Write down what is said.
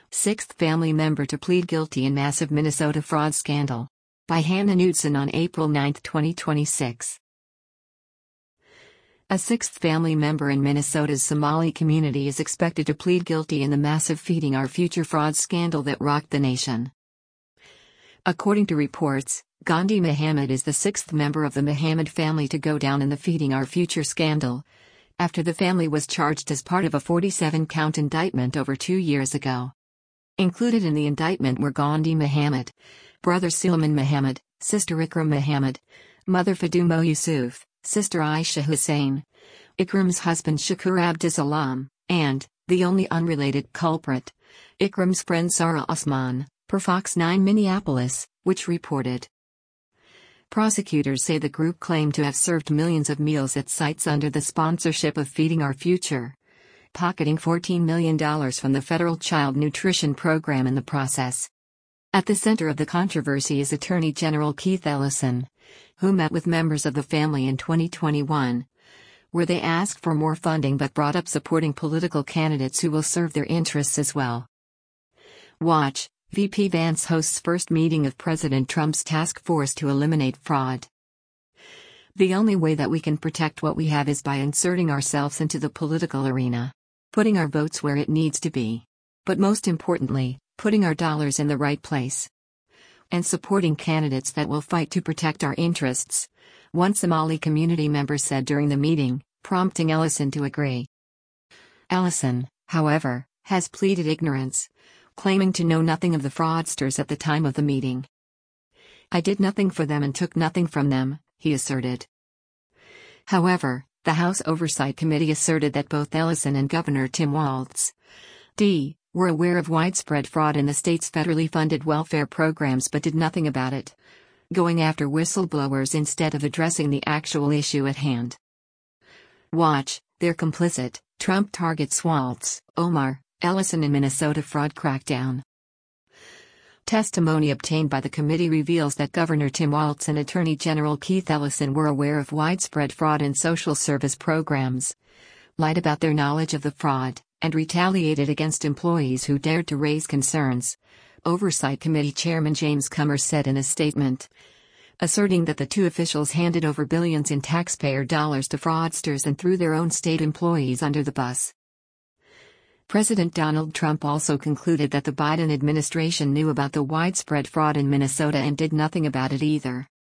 Sixth family member to plead guilty in massive Minnesota fraud scandal. By Hannah Knudsen on April 9, 2026. A sixth family member in Minnesota's Somali community is expected to plead guilty in the massive Feeding Our Future fraud scandal that rocked the nation. According to reports, Gandhi Mohammed is the sixth member of the Mohammed family to go down in the Feeding Our Future scandal, after the family was charged as part of a 47-count indictment over 2 years ago. Included in the indictment were Gandhi Mohammed, brother Suleiman Mohammed, sister Ikram Mohammed, mother Fadumo Yusuf, sister Aisha Hussein, Ikram's husband Shakur Abdisalam, and, the only unrelated culprit, Ikram's friend Sarah Osman, per Fox 9 Minneapolis, which reported. Prosecutors say the group claimed to have served millions of meals at sites under the sponsorship of Feeding Our Future, pocketing $14 million from the federal child nutrition program in the process. At the center of the controversy is Attorney General Keith Ellison, who met with members of the family in 2021, where they asked for more funding but brought up supporting political candidates who will serve their interests as well. Watch, VP Vance hosts first meeting of President Trump's task force to eliminate fraud. The only way that we can protect what we have is by inserting ourselves into the political arena, putting our votes where it needs to be. But most importantly, putting our dollars in the right place. And supporting candidates that will fight to protect our interests, one Somali community member said during the meeting, prompting Ellison to agree. Ellison, however, has pleaded ignorance, claiming to know nothing of the fraudsters at the time of the meeting. "I did nothing for them and took nothing from them," he asserted. However, the House Oversight Committee asserted that both Ellison and Governor Tim Walz, D., were aware of widespread fraud in the state's federally funded welfare programs but did nothing about it, going after whistleblowers instead of addressing the actual issue at hand. Watch, they're complicit. Trump targets Walz, Omar, Ellison in Minnesota fraud crackdown. Testimony obtained by the committee reveals that Governor Tim Walz and Attorney General Keith Ellison were aware of widespread fraud in social service programs, lied about their knowledge of the fraud, and retaliated against employees who dared to raise concerns, Oversight Committee Chairman James Comer said in a statement, asserting that the two officials handed over billions in taxpayer dollars to fraudsters and threw their own state employees under the bus. President Donald Trump also concluded that the Biden administration knew about the widespread fraud in Minnesota and did nothing about it either.